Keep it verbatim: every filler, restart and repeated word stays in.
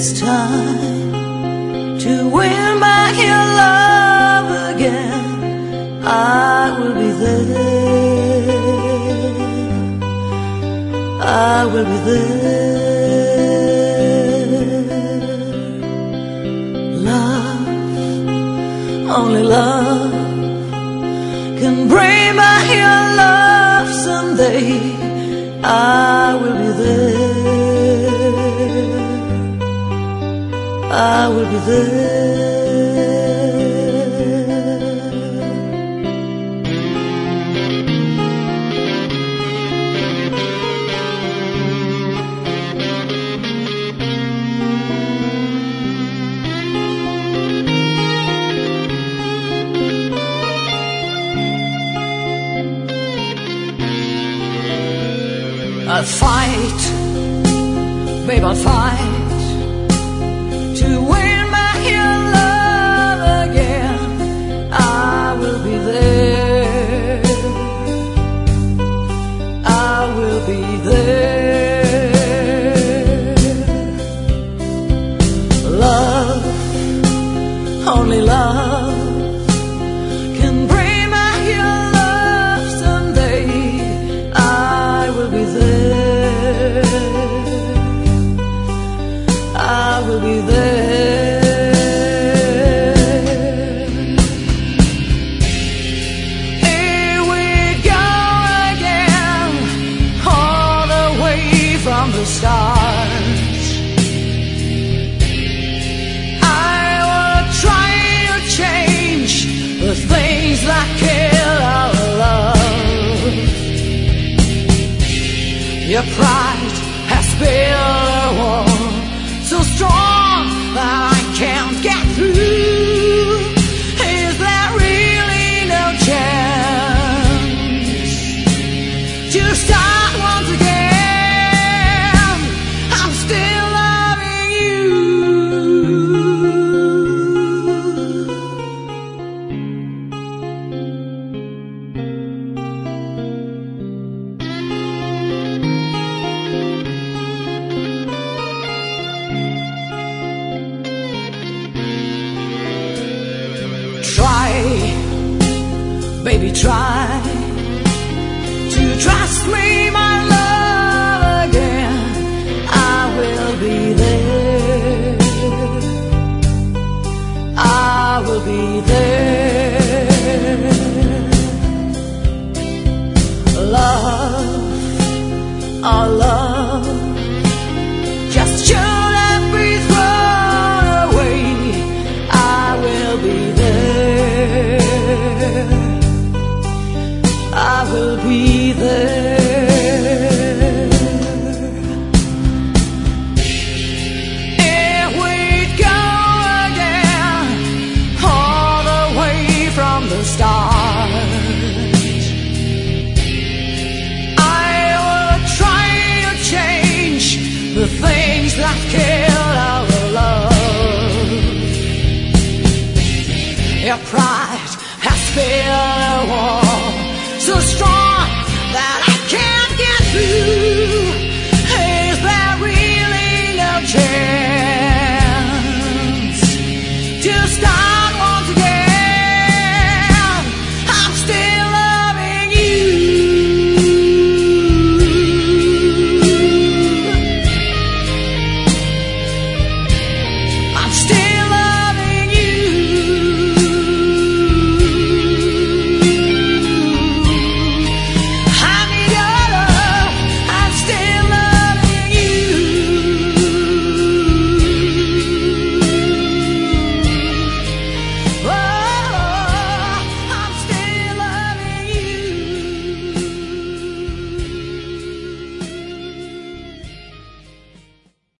it's time to win back your love again, I will be there. I will be there. Love, only love can bring back your love someday. I will be there. I will be there. I'll fight, babe, I'll fight to win back your love again. I will be there. I will be there. Love, only love can bring back your love someday. I will be there. I will be there. Here we go again, all the way from the start. I will try to change the things that kill our love. Your pride has built a wall so strong that I can't get through. Is there really no chance to start once again? I'm still loving you. Try, baby, try to trust me, my love, again. I will be there. I will be there. Love, our love, just should have been thrown away. I will be there. I will be there. Here we go again, all the way from the start. I will try to change the things that kill our love. Your pride has built a wall so strong